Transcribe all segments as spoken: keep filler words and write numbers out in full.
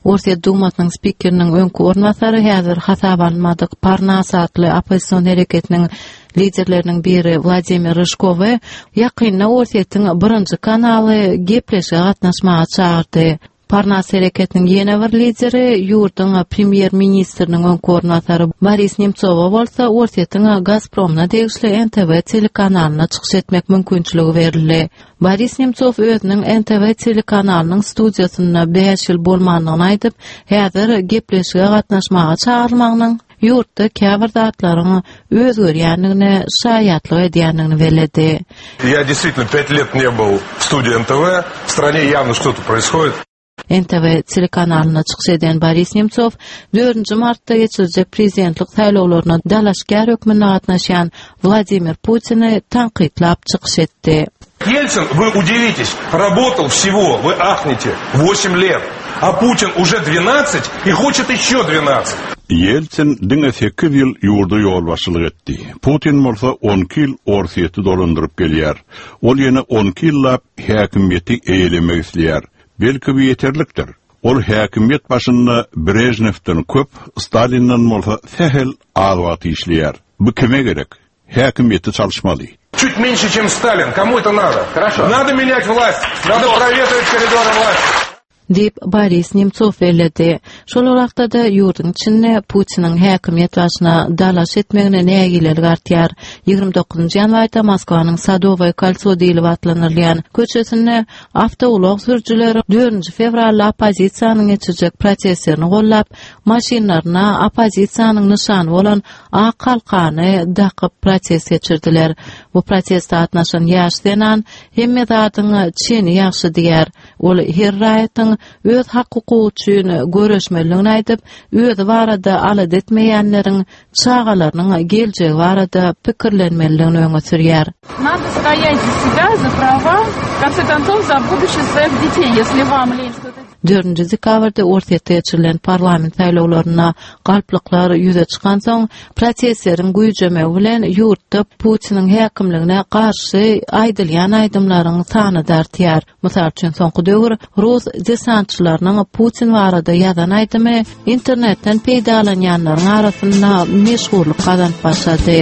Orsiya Dumasının spikerinin öňkü ornwasary häzir hasabanmadyk Parnas adly opposision hereketiniň liderleriniň biri Vladimir Ryzhkov ýakynda Orsiýatyň birinji kanaly gepleşige gatnaşmaga çağırdy. Parnas hereketiniň ýene bir lideri ýurduň premier ministriniň öňkü ornwasary Boris Nemtsov bolsa Orsiýatyň Gazpromna degişli N T V telekanalyna çykyş etmek mümkinçiligi berildi. Boris Nemtsov özüniň N T V telekanalynyň studiýasyna beş ýyl bolmanyny aýdyp, häzir gepleşige gatnaşmaga çağırmagynyň yurtda käbir zatlaryň özgerýänligine şaýatlyk edýänligini beledi. Я действительно пять лет не был в студии Н Т В. В стране явно что-то происходит. N T V telekanalyna çykyş eden Boris Nemtsov dördünji martda geçirecek prezidentlik saýlawlaryna dalaşgar hökmüne gatnaşan Vladimir Putin'i tanqidlap çykyş etdi. Ельцин, вы удивитесь, работал всего, вы ахнете, восемь лет, а Путин уже двенадцать и хочет еще двенадцать. Ельцin diňe sekiz ýyl ýurda ýolbaşçylyk etdi. Putin bolsa on iki ýyl Orsiýety dolandyryp gelýär. Ol ýene on iki ýyllap häkimiýeti eýlemek isleýär. Belki bu yeterlikdir. Ol häkimiýet başynda Brejnevden köp, Stalinden bolsa sehel azat işleýär. Bu kime gerek? Häkimiýeti çalışmaly. Чуть меньше, чем Сталин. Кому это надо? Хорошо. Надо менять власть. Надо проветривать коридоры власти. Dip Boris Nemtsov beledi. Şol wagtda da ýurdun içinde Putiniň häkimiýet başyna dalaş etmegine nägiler gartýar. ýygrimi dokuzunji ýanwarda Moskwanyň Sadovoy kolso diýilip atlanylýan köçesinde awtolog sürjüleri dördünji fevralda opozisiýanyň geçirjek proseslerini gollap, maşinlaryna opozisiýanyň nyşany bolan ak kalkany dakyp proses geçirdiler. Bu prosesde atnaşan ýaş senan hemme zatyň çeni ýaşy diýär. Ol her raýatyň öz hakyky üçin göreşmeligini aýdyp, öz barada alad etmeýänleriň çağalarynyň geljegi barada pikirlenmeligini öňe sürýär. Надо стоять за себя, за права, в конце концов, за будущее своих детей, если вам лень что-то. dördünji dekabrda Orsiýetde geçirilen parlament saýlawlaryna galplyklar ýüze çykan soň proseslerin güýjemegi bilen ýurtda Putiniň häkimligine garşy aýdylýan aýdymlaryň sany dartýar. Mysal üçin soňky döwür Rus desantçylarynyň Putin barada ýazan aýdymy internetden peýdalanýanlaryň arasynda meşhurlyk gazanyp başlady.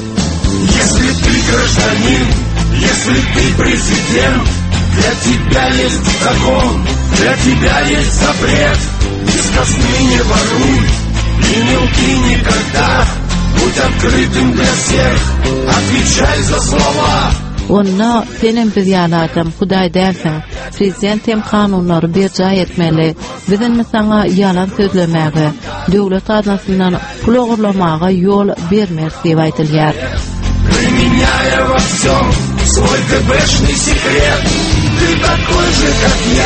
Если ты гражданин, если ты президент, для тебя есть закон, для тебя есть запрет. Из казны не воруй и не лги никогда. Будь открытым для всех, отвечай за слова. Onna senem biz ýaladam Hudaý dälsen, prezident hem kanunlary berja etmeli. Bizin saňa ýalan sözlemäge, döwlet adnasyndan pul ogurlamaga ýol bermeli diýip aýdylýar. Применяя во всем свой КБшный секрет. Ты такой же, как